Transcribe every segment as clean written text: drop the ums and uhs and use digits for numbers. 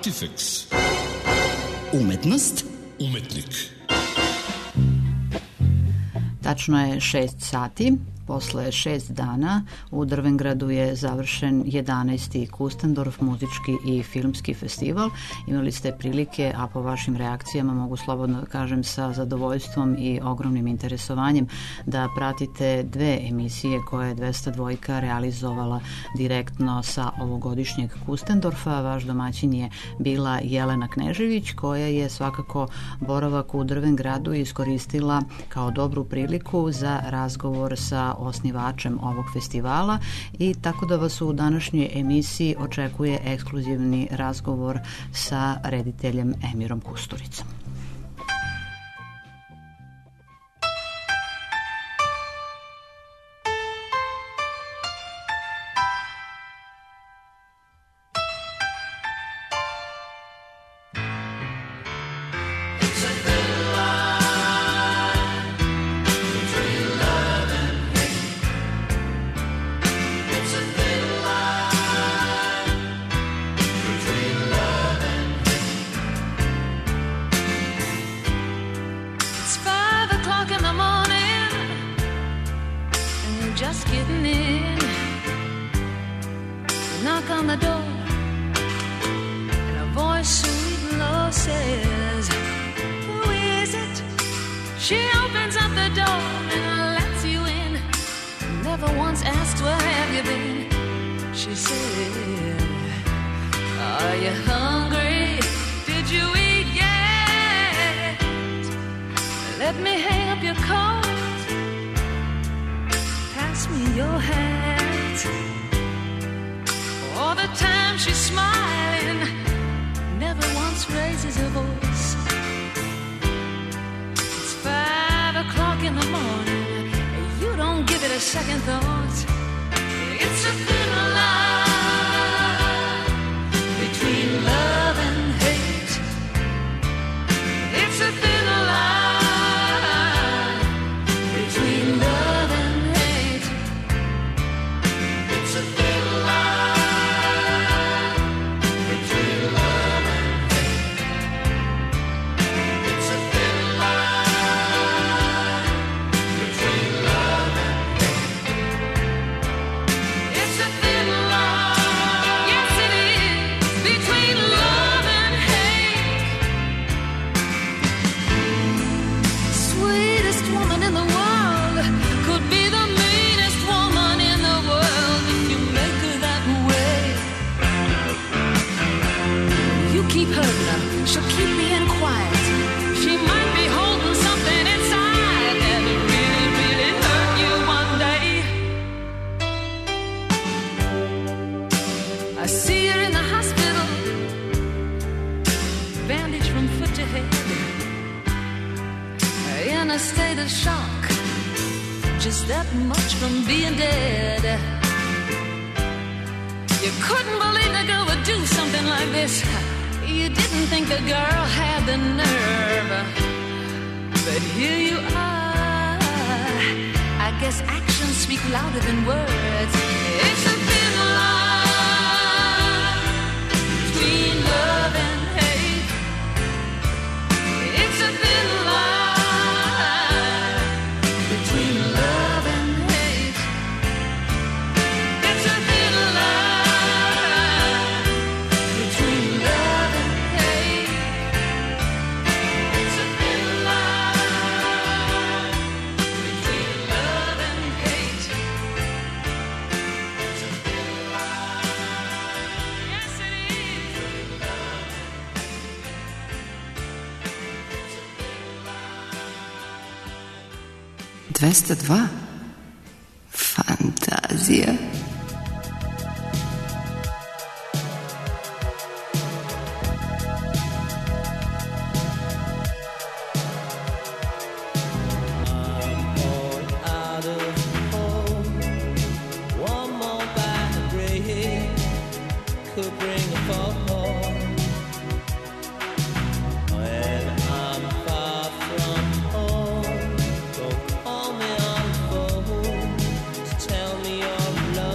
Artifex. Umetnost. Umetnik. Tačno je 6 sati. Posle 6 dana u Drvengradu je završen 11. Kustendorf muzički i filmski festival. Imali ste prilike, a po vašim reakcijama mogu slobodno da kažem sa zadovoljstvom i ogromnim interesovanjem, da pratite dve emisije koje je 202 realizovala direktno sa ovogodišnjeg Kustendorfa. Vaš domaćin je bila Jelena Knežević, koja je svakako boravak u Drvengradu iskoristila kao dobru priliku za razgovor sa osnivačem ovog festivala, i tako da vas u današnjoj emisiji očekuje ekskluzivni razgovor sa rediteljem Emirom Kusturicom. Fantazija. Tell me your love.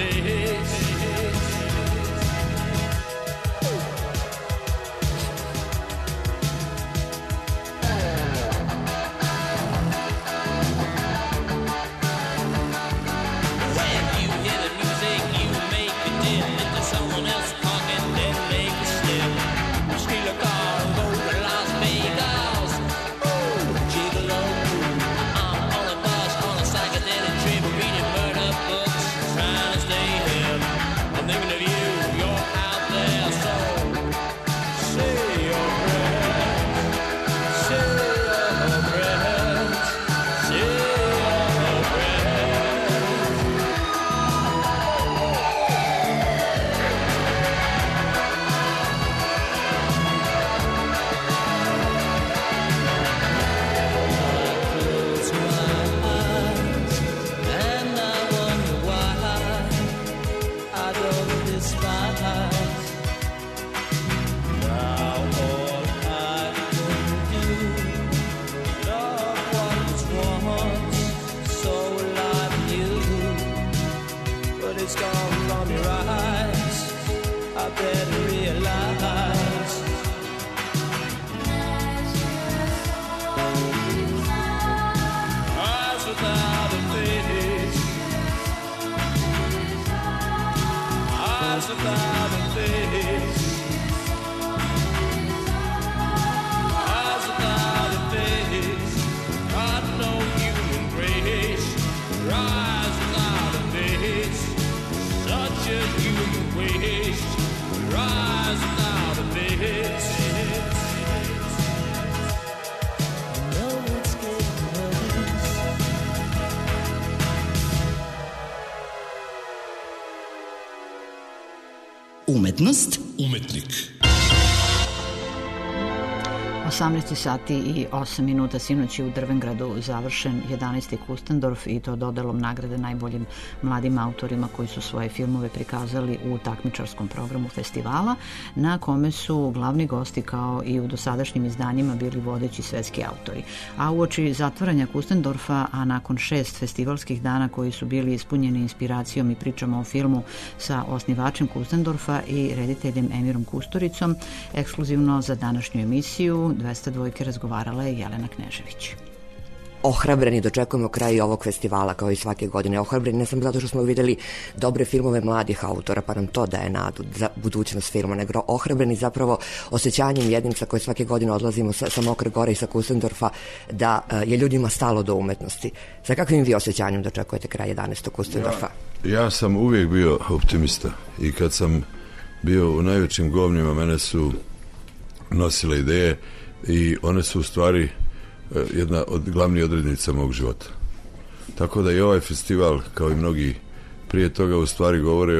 face. Umetnost. Umetnik. 18 sati i 8 minuta sinoć je u Drvengradu završen 11. Kustendorf i to dodelom nagrade najboljim mladim autorima koji su svoje filmove prikazali u takmičarskom programu festivala, na kome su glavni gosti kao i u dosadašnjim izdanjima bili vodeći svetski autori. A uoči zatvaranja Kustendorfa, a nakon 6 festivalskih dana koji su bili ispunjeni inspiracijom i pričama o filmu sa osnivačem Kustendorfa i rediteljem Emirom Kusturicom, ekskluzivno za današnju emisiju 202 razgovarala je Jelena Knežević. Ohrabreni dočekujemo kraj ovog festivala kao i svake godine. Ohrabreni ne samo zato što smo videli dobre filmove mladih autora, pa nam to daje nadu za budućnost filma, nego ohrabreni zapravo osjećanjem jednim sa koje svake godine odlazimo sa Mokre Gore i sa Kustendorfa, da je ljudima stalo do umetnosti. Sa kakvim vi osjećanjem dočekujete kraj 11. Kustendorfa? Ja sam uvijek bio optimista i kad sam bio u najvećim govnima, mene su nosile ideje i one su u stvari jedna od glavnih odrednica mog života. Tako da i ovaj festival, kao i mnogi prije toga, u stvari govore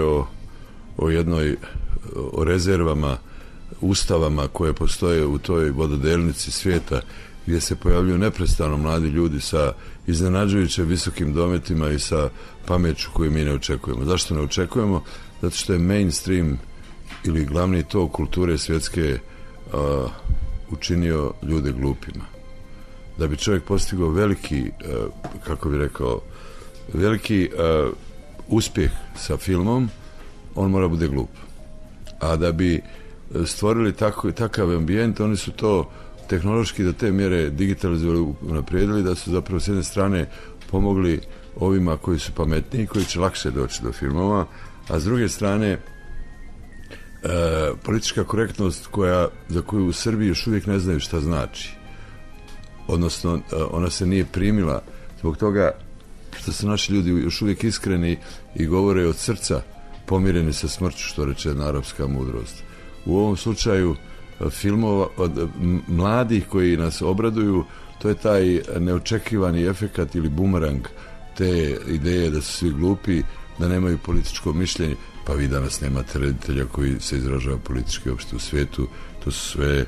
o rezervama, ustavama koje postoje u toj vododelnici svijeta, gdje se pojavljuju neprestano mladi ljudi sa iznenađujuće visokim dometima i sa pameću koju mi ne očekujemo. Zašto ne očekujemo? Zato što je mainstream ili glavni tok kulture svjetske učinio ljude glupima. Da bi čovjek postigao veliki, kako bi rekao, veliki uspjeh sa filmom, on mora bude glup. A da bi stvorili takav ambijent, oni su to tehnološki do te mjere digitalizovali, naprijedili, da su zapravo s jedne strane pomogli ovima koji su pametniji, koji će lakše doći do filmova, a s druge strane politička korektnost za koju u Srbiji još uvijek ne znaju šta znači. Odnosno, ona se nije primila zbog toga što su naši ljudi još uvijek iskreni i govore od srca, pomireni sa smrću, što reče jedna arapska mudrost. U ovom slučaju filmova od mladih koji nas obraduju, to je taj neočekivani efekat ili bumerang te ideje da su svi glupi, da nemaju političko mišljenje. Pa vi danas nemate reditelja koji se izražava politički uopšte u svijetu. To su sve,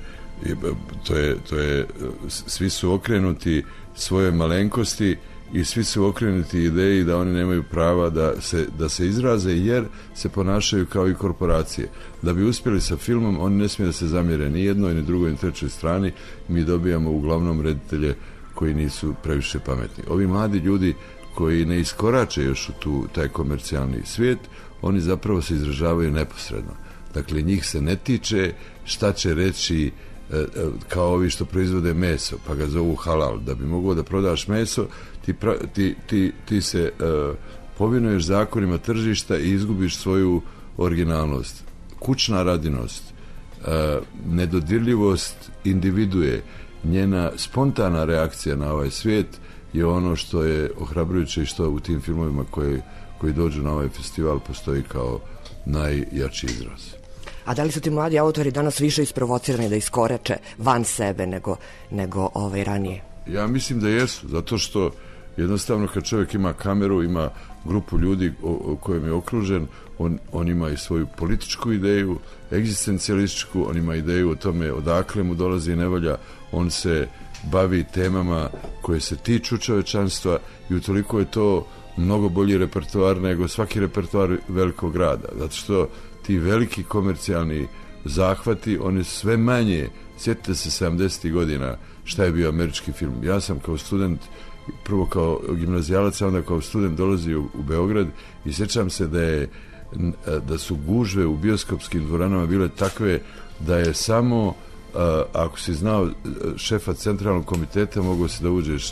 svi su okrenuti svoje malenkosti i svi su okrenuti ideji da oni nemaju prava da se izraze, jer se ponašaju kao i korporacije. Da bi uspjeli sa filmom, oni ne smije da se zamjere ni jednoj, ni drugoj, ni trećoj strani. Mi dobijamo uglavnom reditelje koji nisu previše pametni. Ovi mladi ljudi koji ne iskorače još u taj komercijalni svijet, oni zapravo se izražavaju neposredno. Dakle, njih se ne tiče šta će reći kao ovi što proizvode meso, pa ga zovu halal. Da bi mogao da prodaš meso, ti se povinuješ zakonima tržišta i izgubiš svoju originalnost. Kućna radinost, nedodirljivost individue, njena spontana reakcija na ovaj svijet je ono što je ohrabrujuće i što u tim filmovima koji dođu na ovaj festival postoji kao najjači izraz. A da li su ti mladi autori danas više isprovocirani da iskorače van sebe nego ranije? Ja mislim da jesu, zato što jednostavno kad čovjek ima kameru, ima grupu ljudi kojem je okružen, on ima i svoju političku ideju, egzistencijalističku, on ima ideju o tome odakle mu dolazi nevolja, on se bavi temama koje se tiču čovečanstva i utoliko je to mnogo bolji repertoar nego svaki repertoar velikog grada, zato što ti veliki komercijalni zahvati, oni sve manje. Sjetite se 70. godina šta je bio američki film. Ja sam kao student, prvo kao gimnazijalac, a onda kao student dolazio u Beograd i sjećam se da su gužve u bioskopskim dvoranama bile takve da je samo ako si znao šefa centralnog komiteta, mogao si da uđeš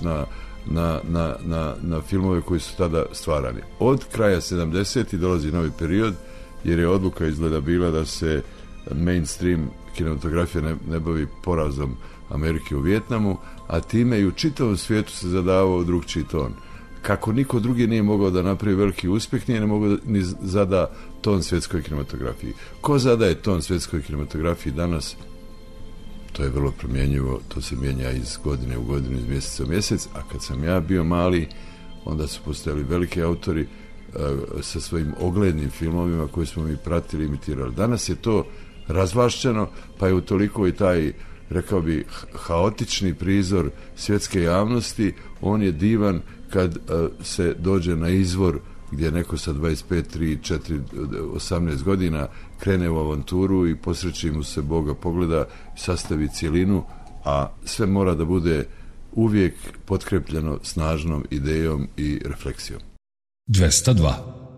na filmove koji su tada stvarani. Od kraja 70. dolazi novi period, jer je odluka izgleda bila da se mainstream kinematografija ne bavi porazom Amerike u Vijetnamu, a time i u čitavom svijetu se zadavao drugčiji ton. Kako niko drugi nije mogao da napravi veliki uspjeh, nije mogao ni zada ton svjetskoj kinematografiji. Ko zadaje ton svjetskoj kinematografiji danas? To je vrlo promjenjivo, to se mijenja iz godine u godinu, iz mjeseca u mjesec, a kad sam ja bio mali, onda su postojali veliki autori sa svojim oglednim filmovima koje smo mi pratili, imitirali. Danas je to razvašćeno, pa je utoliko i taj, rekao bi, haotični prizor svjetske javnosti, on je divan kad se dođe na izvor gdje neko sa 25, 3, 4, 18 godina krene u avanturu i posreći mu se Boga pogleda, sastavi cijelinu, a sve mora da bude uvijek potkrepljeno snažnom idejom i refleksijom. 202.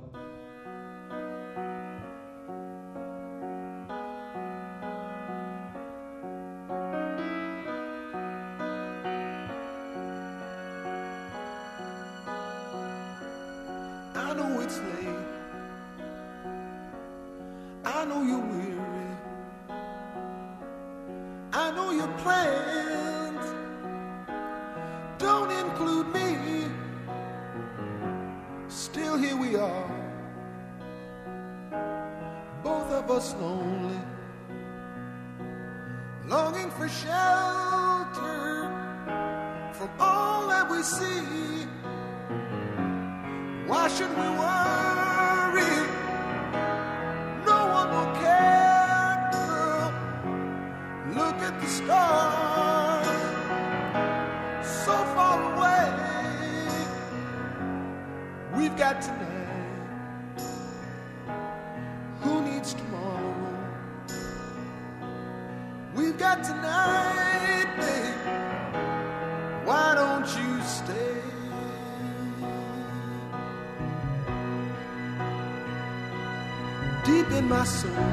Deep in my soul,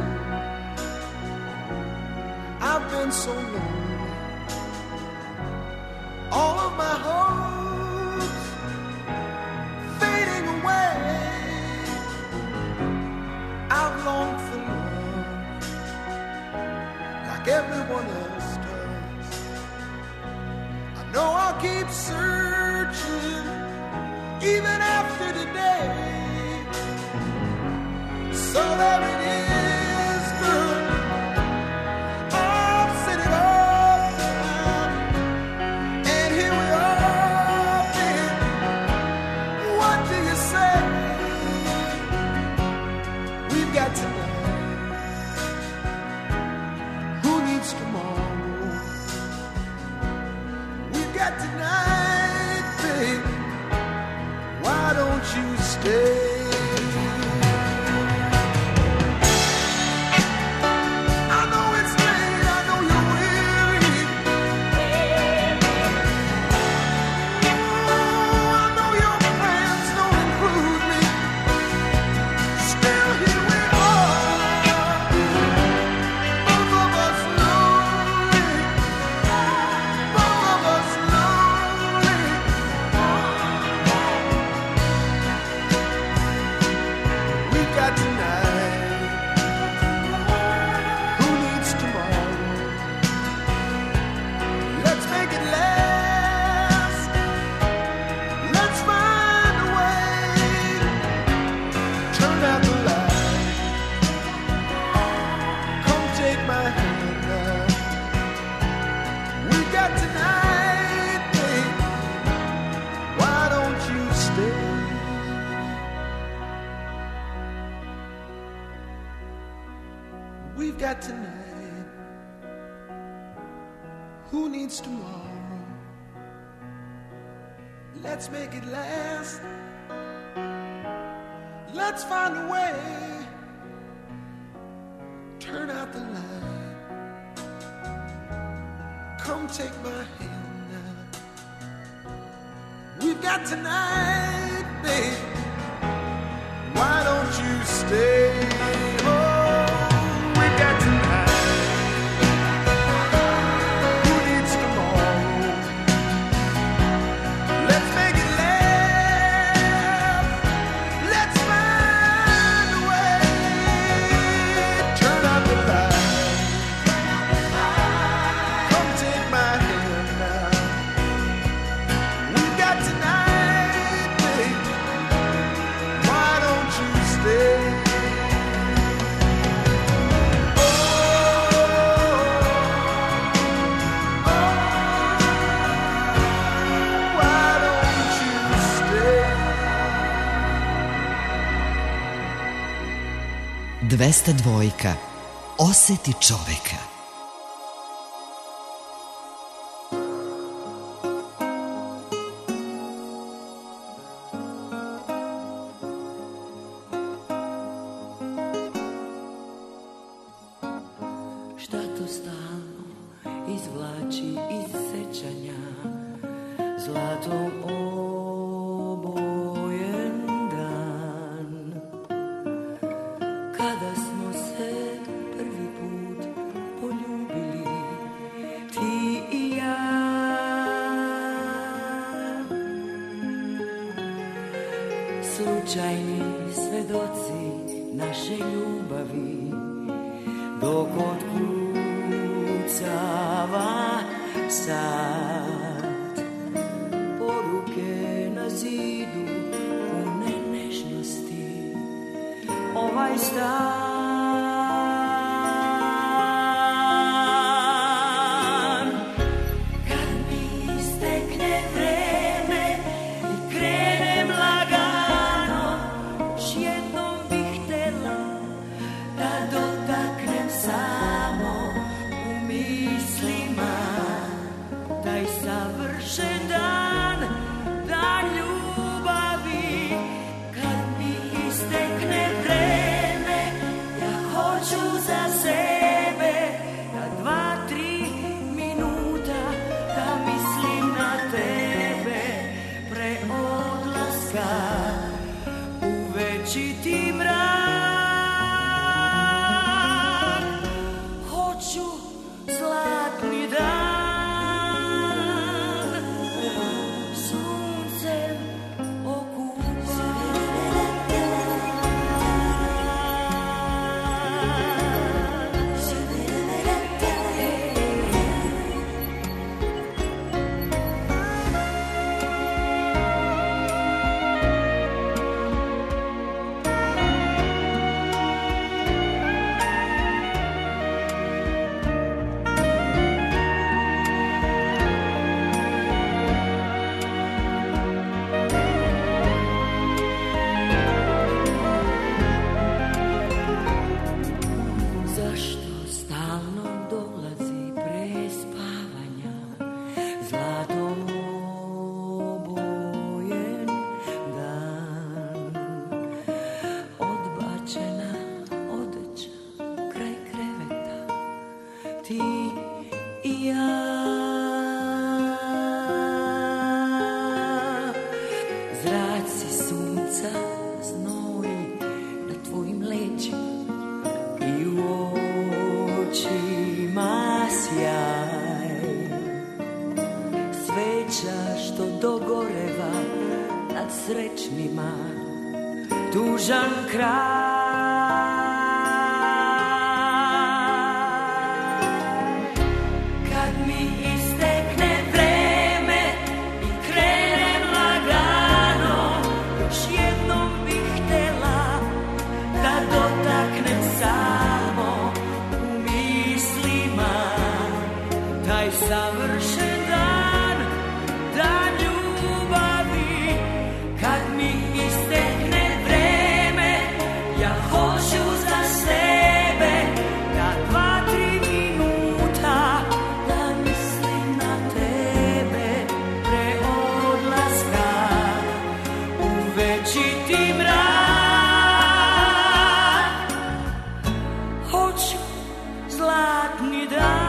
I've been so lonely. All of my hopes fading away. I've longed for love like everyone else does. I know I'll keep searching even after today. So there it is, girl. I've said it all down, and here we are, babe. What do you say? We've got tonight. Who needs tomorrow? We've got tonight, babe. Why don't you stay? Plans We've got tonight. Who needs tomorrow? Let's make it last. Let's find a way. Turn out the light. Come take my hand now. We've got tonight, babe. Why don't you stay? Oh, we've got tonight. Who needs tomorrow? Let's make it last. Let's find a way. Turn out the light. Come take my hand now. We've got tonight, babe. Why don't you stay? Why don't you stay? 202. Oseti čoveka. Šta to stalno izvlači iz sećanja, zlatom obojen dan, kada smo se prvi put poljubili, ti i ja. Slučajni svedoci naše ljubavi, dok otkucava sat, poruke na zidu pune nežnosti, ovaj stan. Kad mi istekne vreme i krenem lagano, još jednom bih htela da dotaknem samo u mislima taj savršen dan, dan ljubavi. Kad mi istekne vreme, ja hoću za sebe da 2-3 minuta da mislim na tebe pre odlaska u večiti mrak. Hoću zlatni dan, suncem zašto stalno dolazi pre spavanja, zlatom obojen dan, odbačena odeća kraj kreveta, ti i ja. Zraci sunca znoji na tvojim leđima i u očima sjaj, sveća što dogoreva nad srećnima, tužan kraj. Kad mi istekne vreme i krenem lagano, još jednom bih htela da dotaknem samo u mislima taj savršen dan, dan ljubavi. Kad mi istekne vreme, ja večiti mrak. Hoću zlatni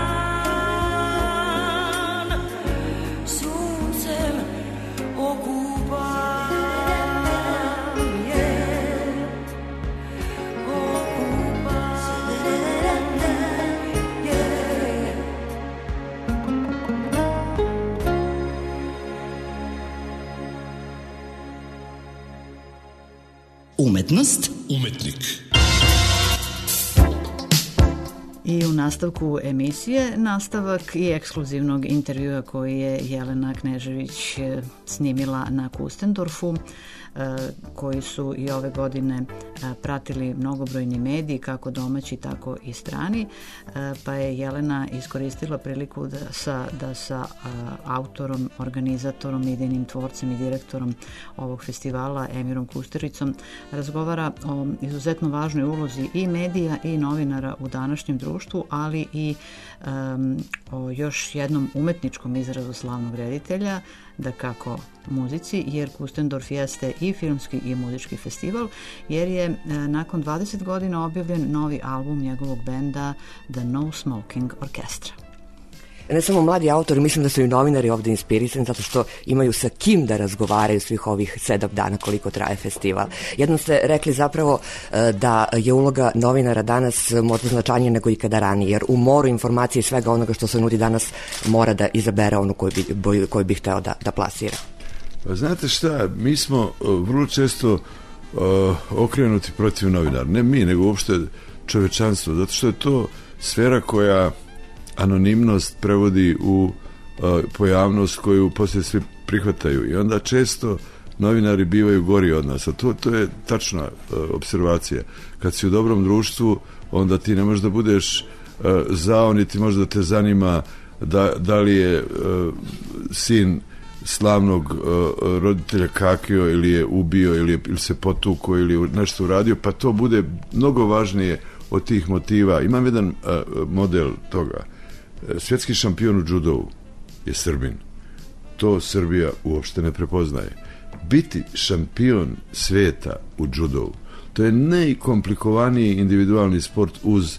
dan, suncem okupan je, okupan je. Umetnost, Umetnik. I u nastavku emisije nastavak i ekskluzivnog intervjua koji je Jelena Knežević snimila na Kustendorfu, koji su i ove godine pratili mnogobrojni mediji, kako domaći, tako i strani, pa je Jelena iskoristila priliku da sa autorom, organizatorom, idejnim tvorcem i direktorom ovog festivala, Emirom Kusturicom, razgovara o izuzetno važnoj ulozi i medija i novinara u današnjem društvu, ali i o još jednom umetničkom izrazu slavnog reditelja, da kako muzici, jer Kustendorf jeste i filmski i muzički festival, jer je nakon 20 godina objavljen novi album njegovog benda The No Smoking Orchestra. Ne samo mladi autori, mislim da su i novinari ovde inspirisani zato što imaju sa kim da razgovaraju svih ovih 7 dana koliko traje festival. Jednom ste rekli zapravo da je uloga novinara danas možda značajnija nego ikada ranije, jer u moru informacije i svega onoga što se nudi danas mora da izabere onu koju bi hteo da plasira. Pa znate šta, mi smo vrlo često okrenuti protiv novinara. Ne mi, nego uopšte čovečanstvo, zato što je to sfera koja anonimnost prevodi u pojavnost koju poslije svi prihvataju i onda često novinari bivaju gori od nas, a to je tačna observacija. Kad si u dobrom društvu, onda ti ne možeš da budeš zao, niti možda te zanima da li je sin slavnog roditelja kakio ili je ubio ili se potukao ili nešto uradio, pa to bude mnogo važnije od tih motiva. Imam jedan model toga. Svjetski šampion u judovu je Srbin. To Srbija uopšte ne prepoznaje. Biti šampion sveta u judovu, to je najkomplikovaniji individualni sport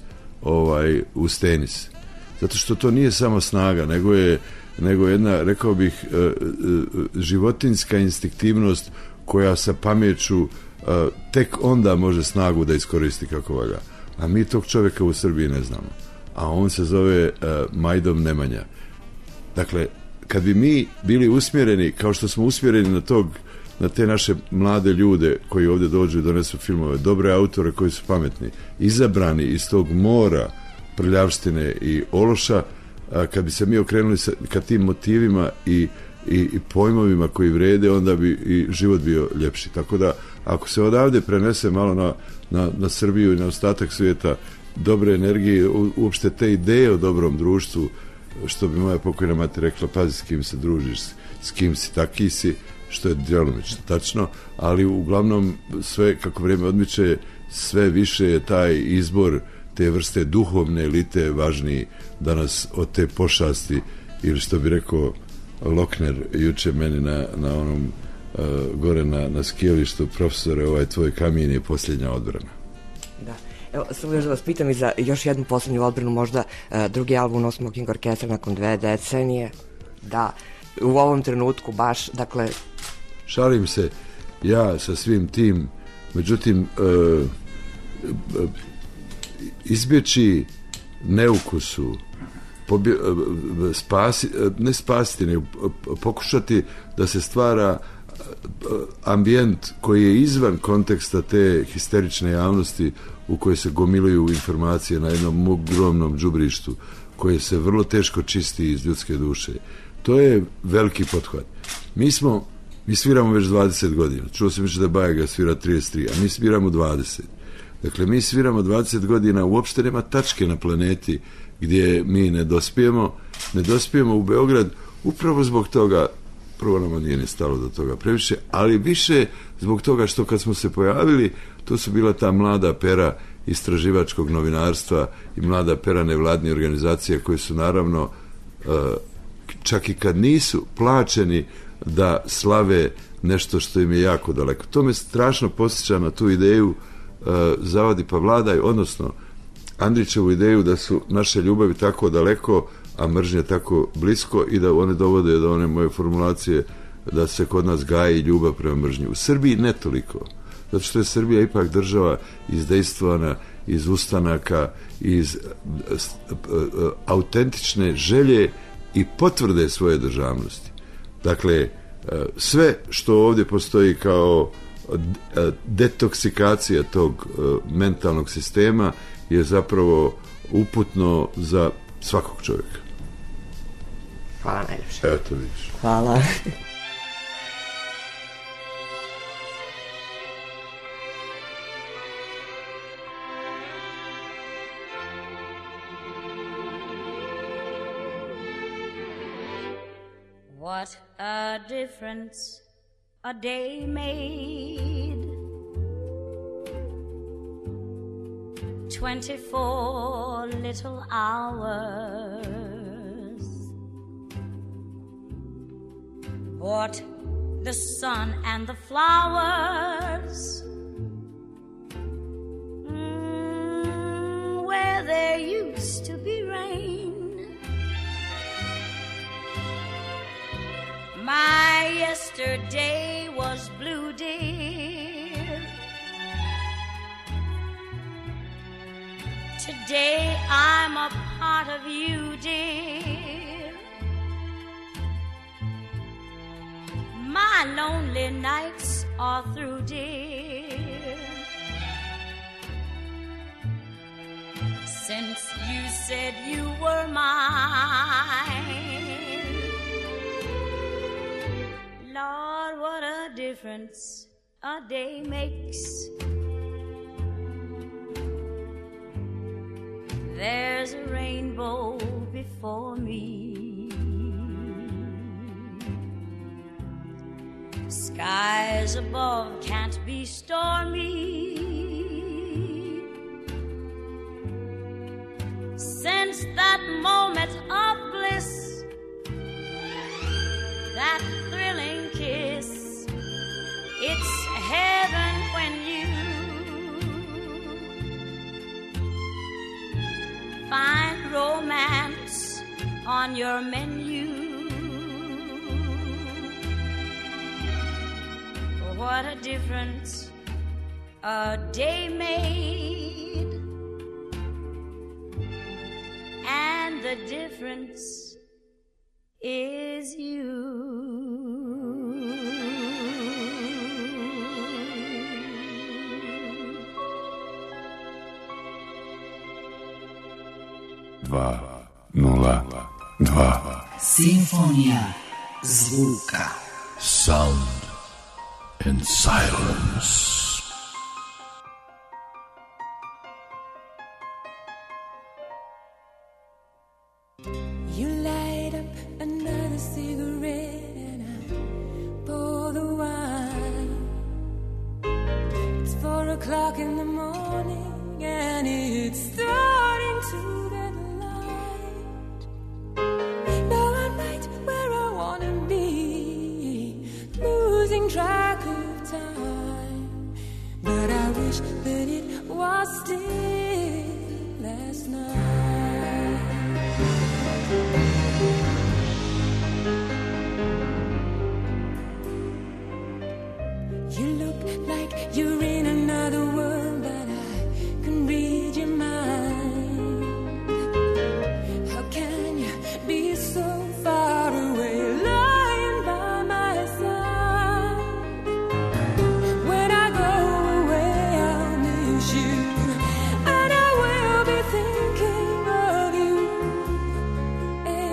uz tenis. Zato što to nije samo snaga, nego jedna, rekao bih, životinjska instinktivnost koja sa pameću tek onda može snagu da iskoristi kako valja. A mi tog čovjeka u Srbiji ne znamo. A on se zove Majdom Nemanja. Dakle, kad bi mi bili usmjereni, kao što smo usmjereni na te naše mlade ljude koji ovdje dođu i donesu filmove, dobre autore koji su pametni, izabrani iz tog mora prljavštine i ološa, kad bi se mi okrenuli ka tim motivima i pojmovima koji vrede, onda bi i život bio ljepši. Tako da, ako se odavde prenese malo na Srbiju i na ostatak svijeta dobre energije, uopšte te ideje o dobrom društvu, što bi moja pokojna mati rekla, pazi s kim se družiš, s kim si, taki si, što je djelomično tačno, ali uglavnom sve, kako vrijeme odmiče, sve više je taj izbor te vrste duhovne elite važniji danas od te pošasti, ili što bi rekao Lokner juče meni na onom gore na skijalištu, profesore, ovaj tvoj kamen je posljednja odbrana. Da. Evo, samo još da vas pitam i za još jednu posljednju odbranu, možda drugi album No Smoking Orchestra nakon 2 decenije. Da, u ovom trenutku baš, dakle... Šalim se, ja sa svim tim, međutim, izbjeći neukusu, ne spasiti, nego pokušati da se stvara ambijent koji je izvan konteksta te histerične javnosti u kojoj se gomilaju informacije na jednom ogromnom đubrištu koje se vrlo teško čisti iz ljudske duše. To je veliki pothvat. Mi sviramo već 20 godina. Čuo sam da Bajaga svira 33, a mi sviramo 20. Dakle, mi sviramo 20 godina, uopšte nema tačke na planeti gdje mi ne dospijemo u Beograd, upravo zbog toga, prvo nama nije ni stalo do toga previše, ali više zbog toga što kad smo se pojavili, to su bila ta mlada pera istraživačkog novinarstva i mlada pera nevladnih organizacija koje su naravno, čak i kad nisu plaćeni da slave nešto što im je jako daleko. To me strašno posjeća na tu ideju zavadi pa vladaj, odnosno Andrićevu ideju da su naše ljubavi tako daleko, a mržnja tako blisko i da one dovode do one moje formulacije da se kod nas gaji ljubav prema mržnji. U Srbiji ne toliko, zato što je Srbija ipak država izdejstvovana iz ustanaka, iz autentične želje i potvrde svoje državnosti. Dakle, sve što ovdje postoji kao detoksikacija tog mentalnog sistema je zapravo uputno za svakog čovjeka. Hvala najljepše. Evo to vidiš. Hvala. What a difference a day made. 24 little hours. What the sun and the flowers. Where there used to be rain. My yesterday was blue, dear. Today I'm a part of you, dear. My lonely nights are through, dear. Since you said you were mine. Lord, what a difference a day makes. There's a rainbow before me. Skies above can't be stormy. Since that moment of bliss, that thrilling kiss, it's heaven when you find romance on your menu. What a difference a day made, and the difference is you. Simfonija zvuka. Sound and silence. You light up another cigarette and I pour the wine. It's 4 o'clock in the morning and it's starting to get light. Now I'm right where I wanna be, losing track of time. But I wish that it was still last night. You look like you're in another world, but I can read your mind. How can you be so far away, lying by my side? When I go away, I'll miss you, and I will be thinking of you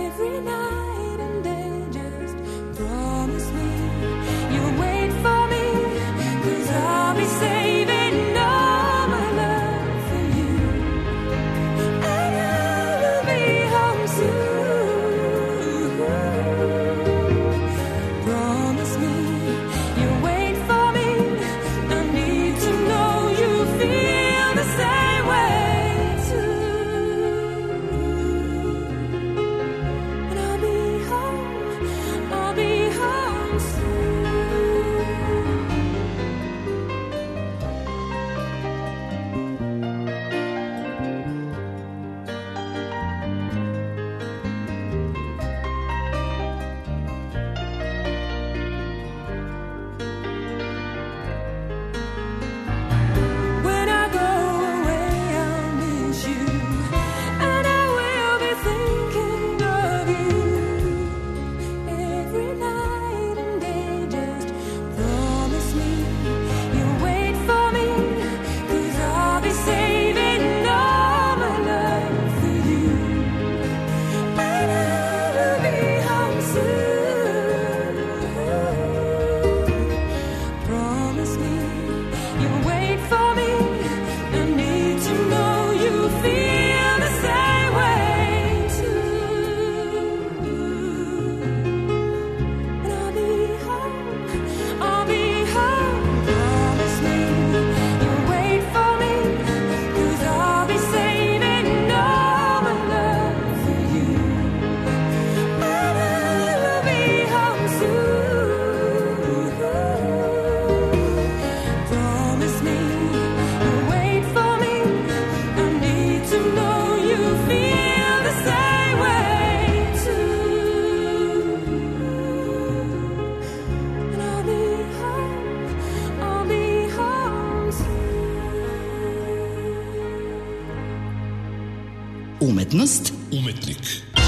Umetnost. Umetnik.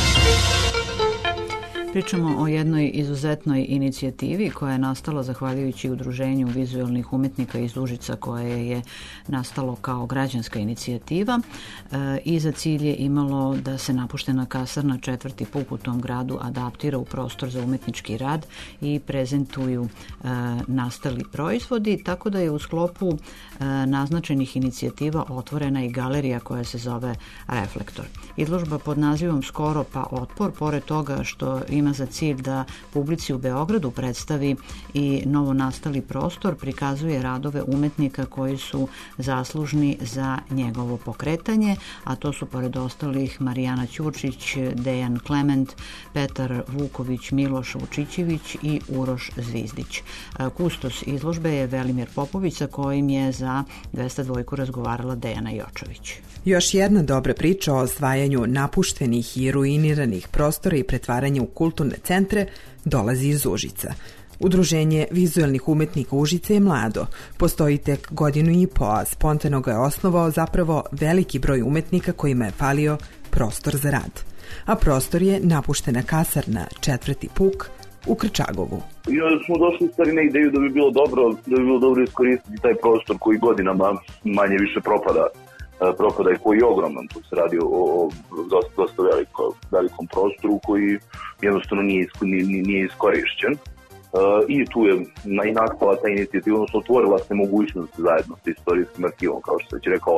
Pričamo o jednoj izuzetnoj inicijativi koja je nastala zahvaljujući udruženju vizualnih umetnika iz Užica, koje je nastalo kao građanska inicijativa i za cilj je imalo da se napuštena kasarna 4. puk u tom gradu adaptira u prostor za umetnički rad i prezentuju nastali proizvodi, tako da je u sklopu naznačenih inicijativa otvorena i galerija koja se zove Reflektor. Izložba pod nazivom Skoro pa otpor, pored toga što ima za cilj da publici u Beogradu predstavi i novonastali prostor, prikazuje radove umetnika koji su zaslužni za njegovo pokretanje, a to su pored ostalih Marijana Ćurčić, Dejan Klement, Petar Vuković, Miloš Vučićević i Uroš Zvizdić. Kustos izložbe je Velimir Popović, sa kojim je za 202 razgovarala Dejana Jočović. Još jedna dobra priča o osvajanju napuštenih i ruiniranih prostora i pretvaranju u kulturne centre dolazi iz Užica. Udruženje vizualnih umetnika Užice je mlado. Postoji tek 1.5 godinu, a spontano ga je osnovao zapravo veliki broj umetnika kojima je falio prostor za rad. A prostor je napuštena kasarna 4. puk u Krčagovu. I onda smo došli stvari na ideju da bi bilo dobro iskoristiti taj prostor koji godinama manje više propada i koji je ogroman. Tu se radi o dosta velikom prostoru koji jednostavno nije iskorišćen. I tu je nastala ta inicijativa, odnosno otvorila se mogućnost zajedno sa istorijskim arhivom, kao što se već rekao,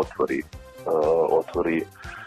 otvori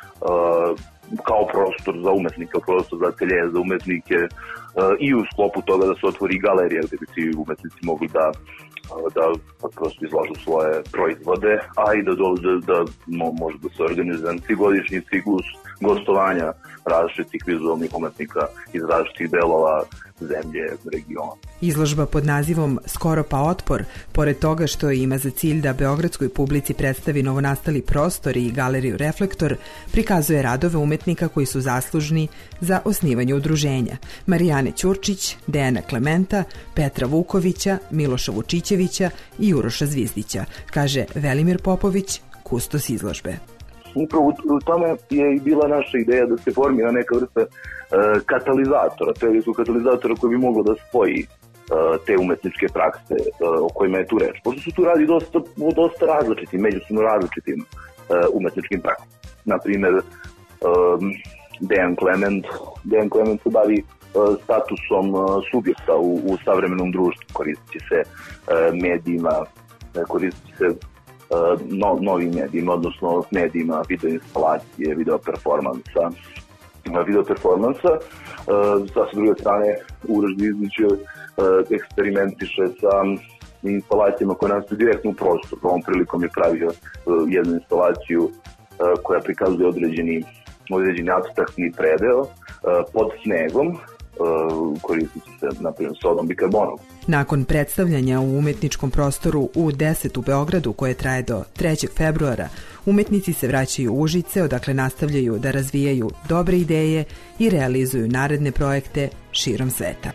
kao prostor za umetnike, prostor za atelje za umetnike i u sklopu toga da se otvori galerija gde bi ti umetnici mogli da prosto izlažu svoje proizvode, a i da može da se organizuje trigodišnji ciklus gostovanja različitih vizualnih umetnika iz različitih delova zemlje, regiona. Izložba pod nazivom Skoro pa otpor, pored toga što ima za cilj da beogradskoj publici predstavi novonastali prostor i galeriju Reflektor, prikazuje radove umetnika koji su zaslužni za osnivanje udruženja. Marijane Ćurčić, Dejana Klementa, Petra Vukovića, Miloša Vučićevića i Uroša Zvizdića, kaže Velimir Popović, kustos izložbe. Upravo u tome je i bila naša ideja da se formira neka vrsta katalizatora, teorijskog katalizatora koji bi moglo da spoji te umetničke prakse o kojima je tu reč. Pošto su tu radi dosta različitim, međusobno različitim umetničkim praksama. Naprimjer, Dejan Klement se bavi statusom subjekta u savremenom društvu, koristeći se medijima, koristeći se novim medijima, odnosno medijima video instalacije, video performansa. Sa druge strane, Uroš Zvizdić eksperimentiše sa instalacijama koje nastaju direktno u prostoru. Ovom prilikom je pravio jednu instalaciju koja prikazuje određeni apstraktni predeo pod snegom, koristeći se, naprimjer, sodom bikarbonom. Nakon predstavljanja u umetničkom prostoru U10 u Beogradu, koje traje do 3. februara, umetnici se vraćaju u Užice, odakle nastavljaju da razvijaju dobre ideje i realizuju naredne projekte širom sveta.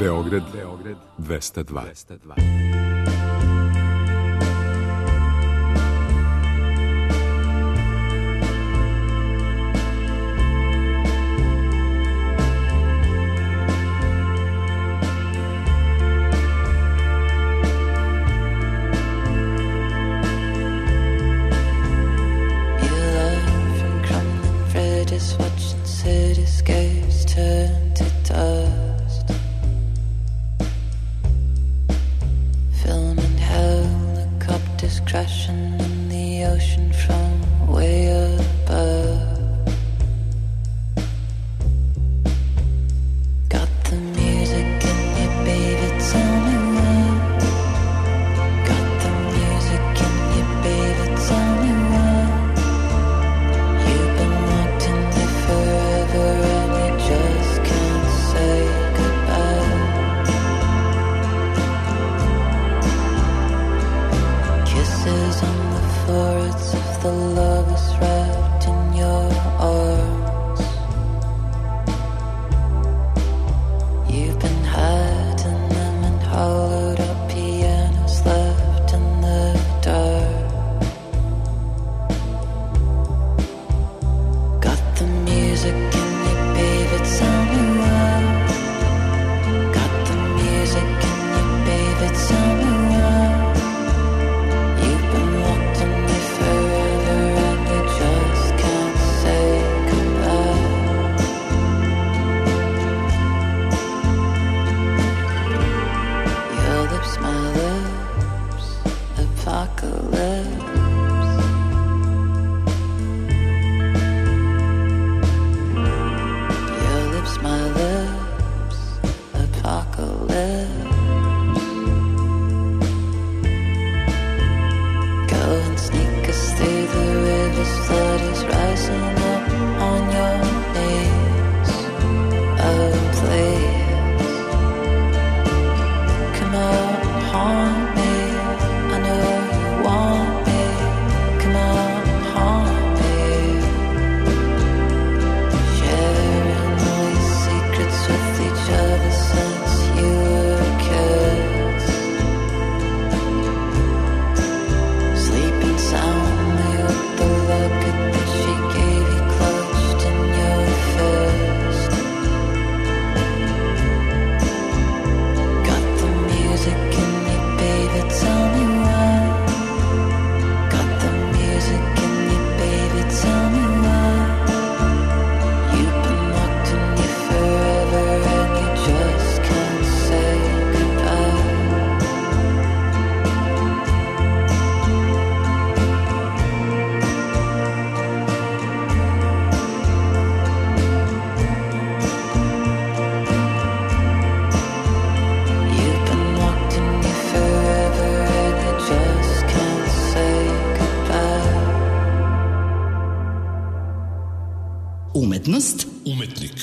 Beograd 202. Watching cityscapes turn to dust. Filming helicopters crashing in the ocean from way above. Got the music in you, baby, tell me why. Got the music in you, baby, tell me why. You've been locked in there forever and you just can't say goodbye. Kisses on the foreheads of the lovers wrapped in your arms. You've been hiding them in hollowed out pianos left in the dark. Got the music in you, baby, tell me why. Got the music in you, baby, tell me why. You've been locked in me forever and you just can't say goodbye. Your lips, my lips, apocalypse. Your lips, my lips, apocalypse. Go and sneak us through the river's flooders, rising up on your knees. Oh, please, come on, haunt me. I know you want me. Come on, haunt me. Sharing these secrets with each other since you were kids. Sleeping soundly with the locket that she gave you clutched in your fist. Got the music in you, baby, tell me why. Got the music in you, baby, tell me why. You've been locked in you forever and you just can't say goodbye. You've been locked in you forever and you just can't say goodbye. Umetnost, Umetnik.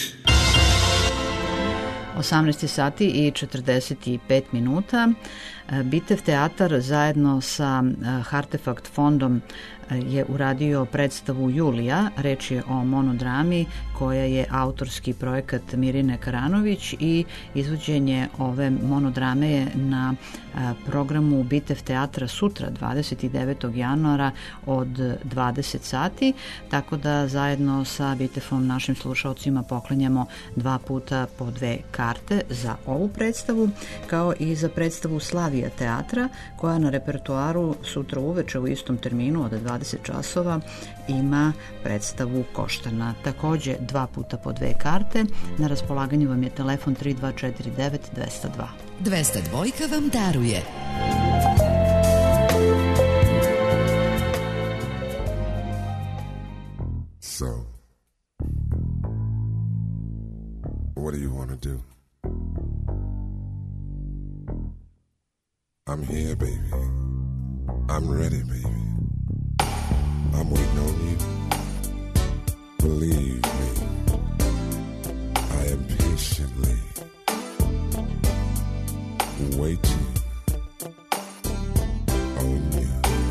18 sati i 45 minuta. Bitev teatar zajedno sa Hartefakt fondom je uradio predstavu Julija. Reč je o monodrami koja je autorski projekat Mirine Karanović i izvođenje ove monodrame je na programu Bitev teatra sutra 29. januara od 20 sati, tako da zajedno sa Bitefom našim slušalcima poklanjamo 2 puta po 2 karte za ovu predstavu, kao i za predstavu Slavija teatra koja na repertoaru sutra uveče u istom terminu od 20 časova ima predstavu Koštana. Takođe 2 puta po 2 karte. Na raspolaganju vam je telefon 3249 202. 202 vam daruje. So, what do you want to do? I'm here, baby. I'm ready, baby. I'm waiting on you. Believe me, I am patiently waiting on you.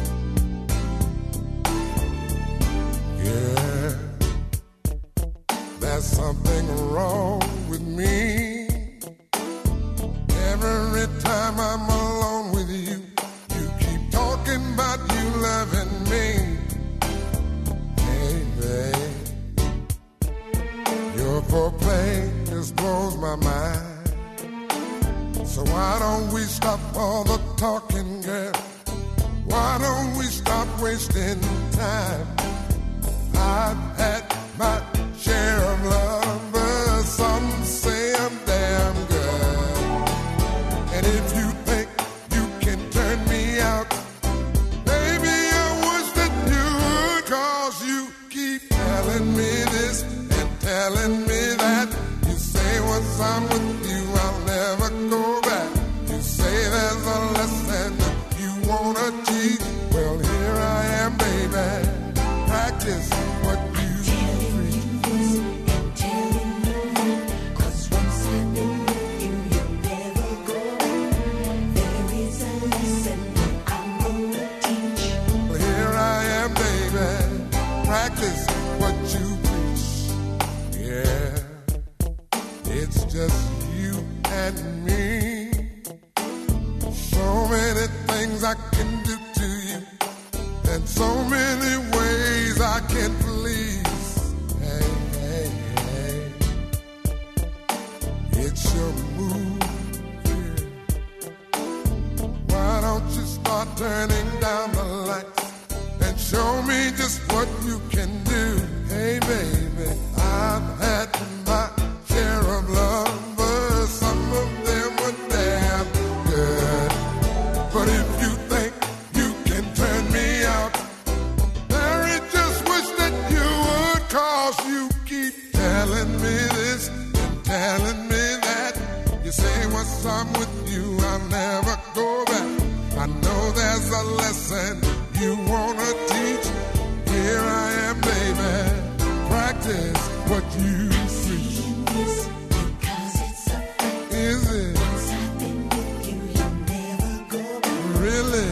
Yeah, there's something wrong with me. Every time I'm alone with you, you keep talking about you loving me. Hey, babe, your foreplay just blows my mind. So why don't we stop all the talking, girl? Why don't we stop wasting time? I've had my share of lovers, some say I'm damn good. And if you think you can turn me out, baby, I wish that you would, 'cause you keep telling me this and telling me that. You say once I'm with you, I'll never go back. You say there's a lesson that you wanna teach. Well, here I am, baby. Practice what you preach. Well, here I am, baby. Practice what you preach. Yeah, it's just you and me. So many things I can do to you, and so many ways I can please. Hey, hey, hey, it's your move. Why don't you start turning down the lights and show me just what you can do? Hey, baby, I've had my share of lovers. Some of them were damn good. But if you think you can turn me out, Mary, just wish that you would, 'cause you keep telling me this and telling me that. You say once I'm with you, I'll never go back. I know there's a lesson you wanna teach. Here I am, baby. Practice what you preach. Is it? Really?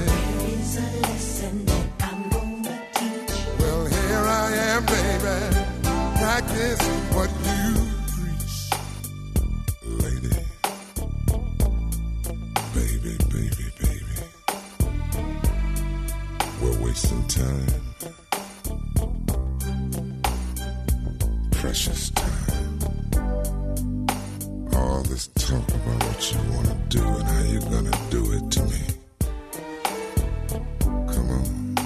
Well, here I am, baby. Practice what you preach. Lady, baby, baby, baby, we're wasting time. Precious time. All this talk about what you wanna do and how you're gonna do it to me. Come on.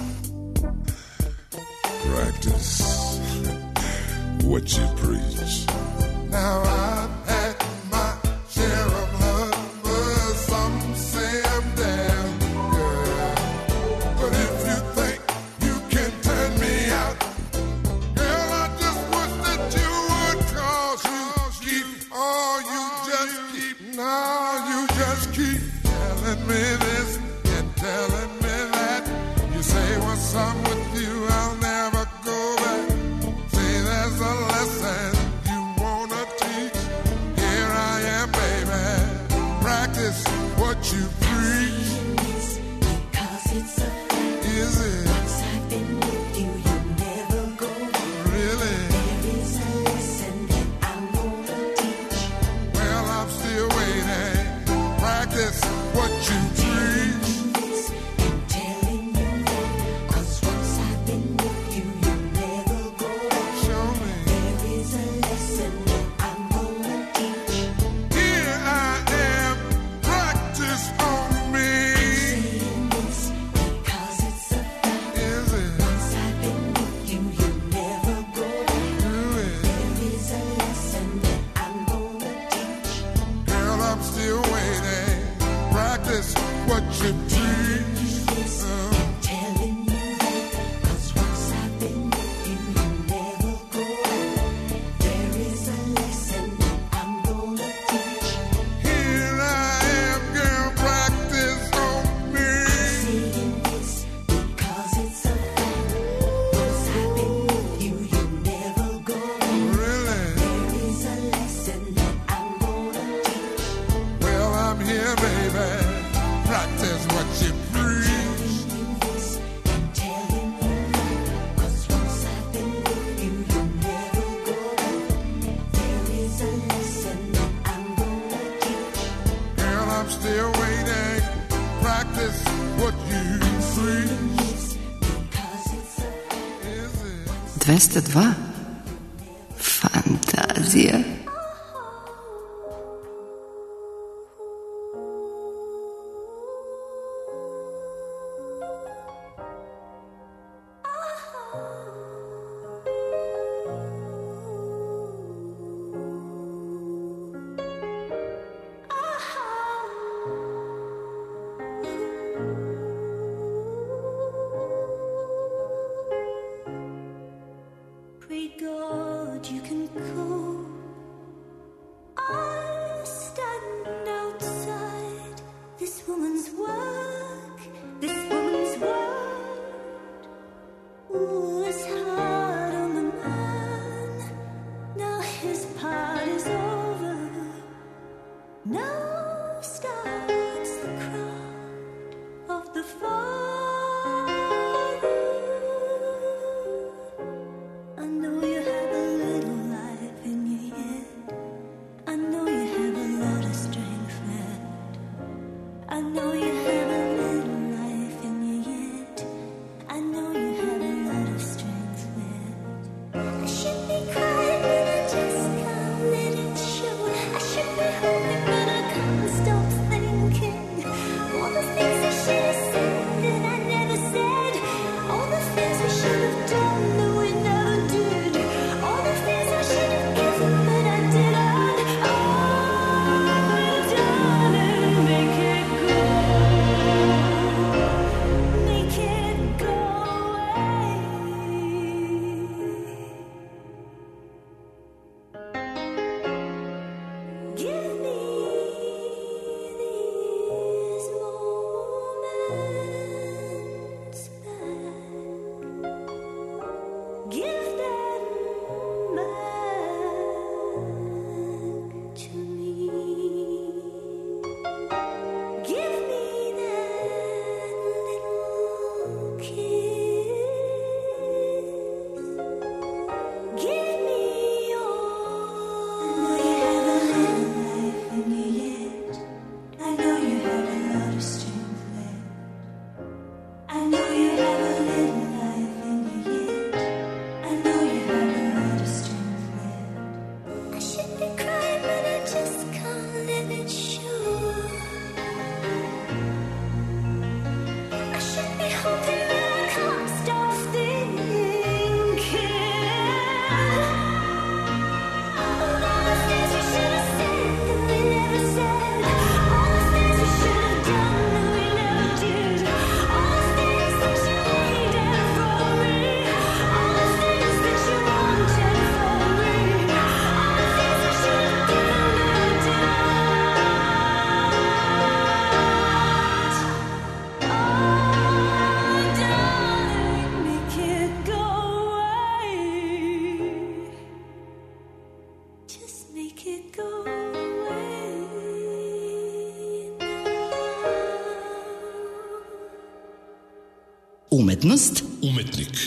Practice what you preach. Now I've had my share of lovers. Some say I'm damn good. But if you think you can turn me out, girl, I just wish that you would, 'cause you keep, oh, you just keep, no, you just keep telling me this and telling me that. You say once I'm with you, I'll never go back. Say there's a lesson you wanna teach. Here I am, baby. Practice what you preach. Is it? Really? Well, I'm still waiting. Practice what you preach. Show me. Here I am. Practice on me. Is it? Do it. Girl, I'm still waiting. Practice what you preach. Here I am, girl, practice on me. Really? Well, I'm here, baby. Practice what you preach. Girl, I'm I'm still waiting. Practice what you preach. 202. Fantazija. Pray God you can come. I stand outside this woman's work, this woman's word. Ooh, it's hard on the man. Now his part is over. Now starts the crowd of the father. I know you have a little life in you yet. I know you have a lot of strength left. I know you have a little life in you yet. I know you have a lot of strength left. I should be crying, but I just can't let it show. I should be hoping, but I can't stop thinking. All the things I should have said that I never said. All the things we should have done that we never did. All the things I should have given but I didn't. Oh, darling, make it go. Make it go away. Give me these moments back. Give them back to me. Give me that little kiss. Give me your. I know you have a little life in you yet. I know you have a lot of strength left. I know you have a little life in you yet. I know you have a lot of strength left. I should be crying, but I just can't let it show. I should be hoping, but I can't stop thinking. All the things we should have said that we never said. All the things we should have done that we never did. All the things that you needed from me. All the things that you wanted from me. All the things I should have given but I didn't. Oh, darling, make it go away. Just make it go away now. Umetnost. Umetnik.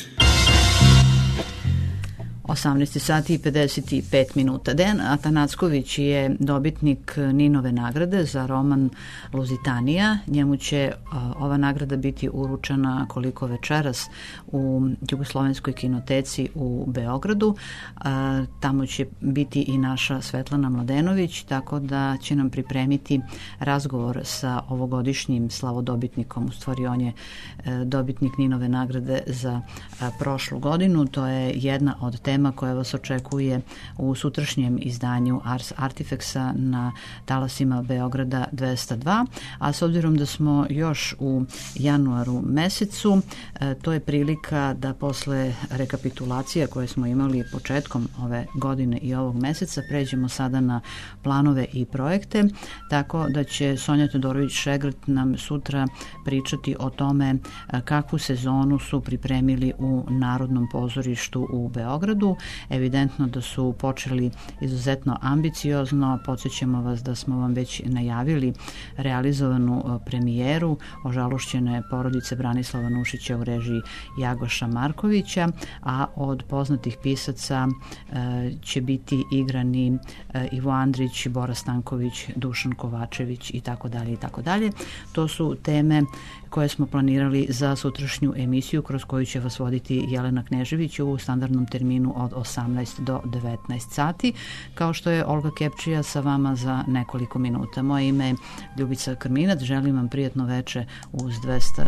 18 sati i 55 minuta. Dejan Atanacković je dobitnik Ninove nagrade za roman Luzitanija. Njemu će ova nagrada biti uručena koliko večeras u Jugoslovenskoj kinoteci u Beogradu. Tamo će biti i naša Svetlana Mladenović, tako da će nam pripremiti razgovor sa ovogodišnjim slavodobitnikom. U stvari on je dobitnik Ninove nagrade za prošlu godinu. To je jedna od tema koja vas očekuje u sutrašnjem izdanju Ars Artifexa na talasima Beograda 202, a s obzirom da smo još u januaru mesecu, to je prilika da posle rekapitulacije koje smo imali početkom ove godine i ovog meseca pređemo sada na planove i projekte, tako da će Sonja Todorović-Šegrt nam sutra pričati o tome kakvu sezonu su pripremili u Narodnom pozorištu u Beogradu. radu. Evidentno da su počeli izuzetno ambiciozno. Podsjećamo vas da smo vam već najavili realizovanu premijeru Ožalošćene porodice Branislava Nušića u režiji Jagoša Markovića, a od poznatih pisaca će biti igrani Ivo Andrić, Bora Stanković, Dušan Kovačević i tako dalje i tako dalje. To su teme koje smo planirali za sutrašnju emisiju kroz koju će vas voditi Jelena Knežević u standardnom terminu od 18 do 19 sati. Kao što je Olga Kepčija sa vama za nekoliko minuta. Moje ime je Ljubica Krminac, želim vam prijatno veče uz 202.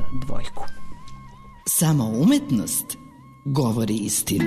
Samo umetnost govori istinu.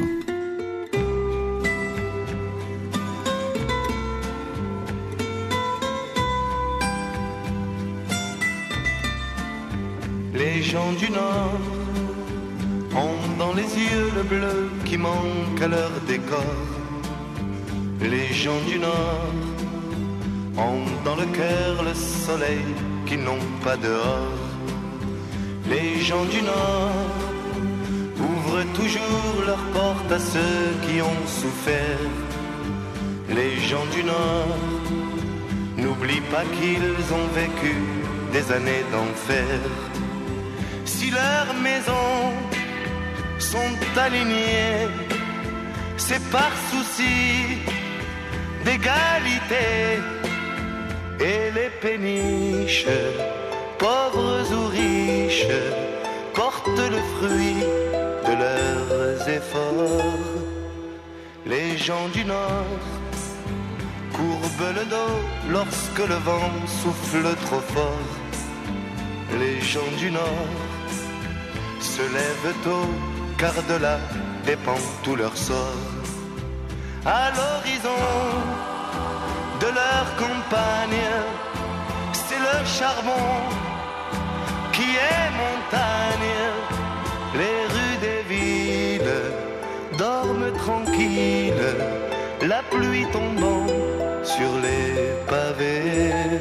Les gens du Nord ont dans les yeux le bleu qui manque à leur décor. Les gens du Nord ont dans le cœur le soleil qu'ils n'ont pas dehors. Les gens du Nord ouvrent toujours leurs portes à ceux qui ont souffert. Les gens du Nord n'oublient pas qu'ils ont vécu des années d'enfer. Si leurs maisons sont alignées, c'est par souci d'égalité. Et les péniches, pauvres ou riches, portent le fruit de leurs efforts. Les gens du Nord courbent le dos lorsque le vent souffle trop fort. Les gens du Nord se lèvent tôt, car de là dépend tout leur sort. À l'horizon de leur campagne, c'est le charbon qui est montagne. Les rues des villes dorment tranquilles, la pluie tombant sur les pavés.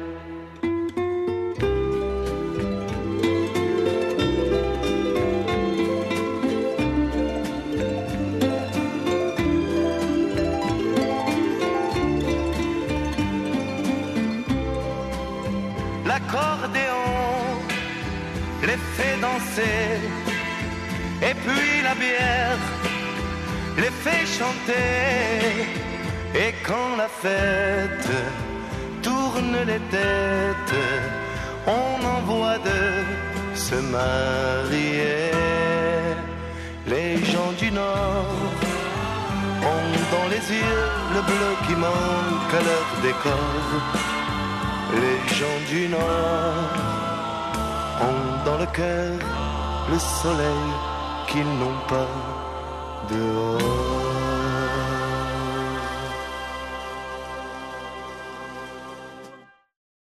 L'accordéon les fait danser, et puis la bière les fait chanter. Et quand la fête tourne les têtes, on envoie de se marier. Les gens du Nord ont dans les yeux le bleu qui manque à leur décor. Les gens du Nord ont dans le cœur le soleil qu'ils n'ont pas dehors.